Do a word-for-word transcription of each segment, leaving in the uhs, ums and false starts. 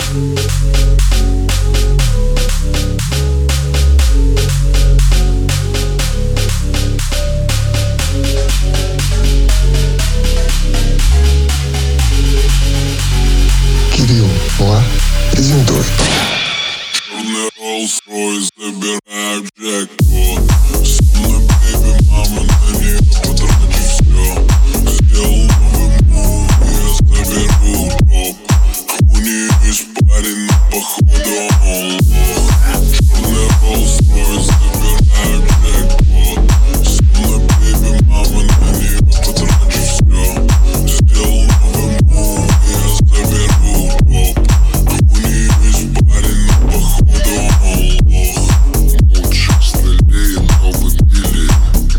Кирилл Ла презентует. Черный Rolls-Royce, забираю джекпот. Со мной, бэйби, мама, на нее потрачу все. Сделал новый мув, я заберу топ. У нее есть парень, но походу он лох. Черный Rolls-Royce, забираю джекпот. Со мной, бэйби, мама, на нее потрачу все. Сделал новый мув, я заберу топ. У нее есть парень, но походу он лох. Лучше столей, новый билет.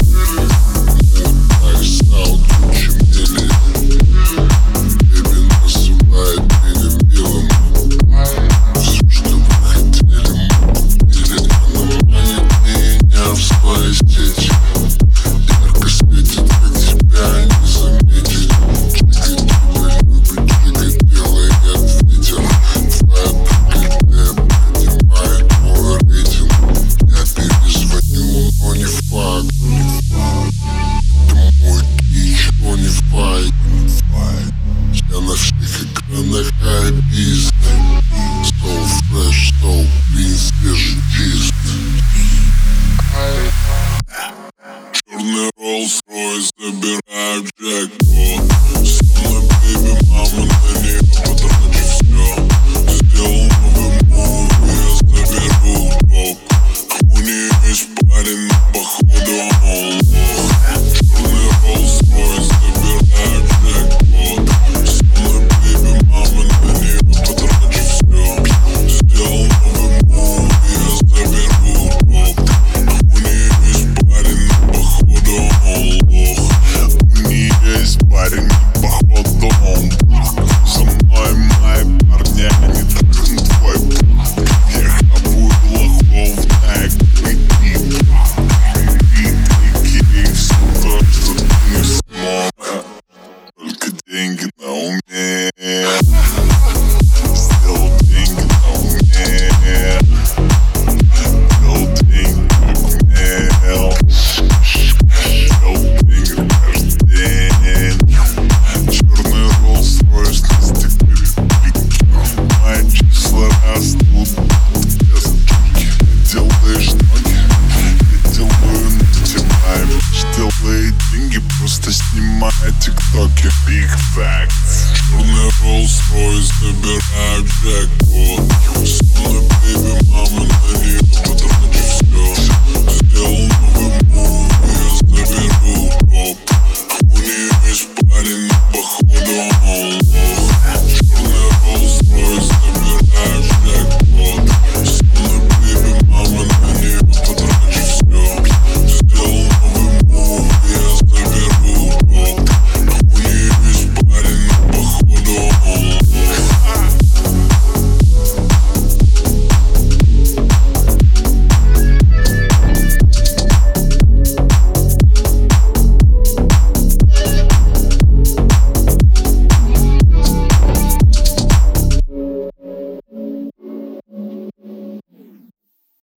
Лайфстайл круче мели. Бэби называет меня белым. Все, что вы хотели, мы купили. Она манит меня в своей сети. Ярко светит, как тебя не заметить. Чикает, тебя любит, чикает, белый ветер. Твоя проклятая поднимает мой рейтинг. Я перезвонил, но не факт. Это мой клич, но не файт. Я на всех экранах хайпист. So fresh, so clean, свежий чист. Черный Rolls-Royce, забираю джекпот. Со мной, бэйби, мама, на нее потрачу все. Сделал новый мув, я заберу топ. У нее есть парень, но походу он лох. Черный Rolls-Royce, забираю джекпот. Со мной, бэйби, мама, на нее потрачу все. Сделал новый мув, я заберу топ. У нее есть парень, но походу он лох. У нее есть парень, но походу он лох. За мной мои парни, они так как твой брат. Я хапую лохов на эквитип. Эквитики, все то, что ты не смог. Только деньги на уме. Сделал деньги на уме. Сделал деньги как умел. Сделал деньги каждый день. Черный Rolls-Royce на стекле. Мои числа растут. Делаешь ноги, я делаю ногти. Моя bitch делает деньги, просто снимает тиктоки. Big facts. Черный Rolls-Royce, забираю джекпот.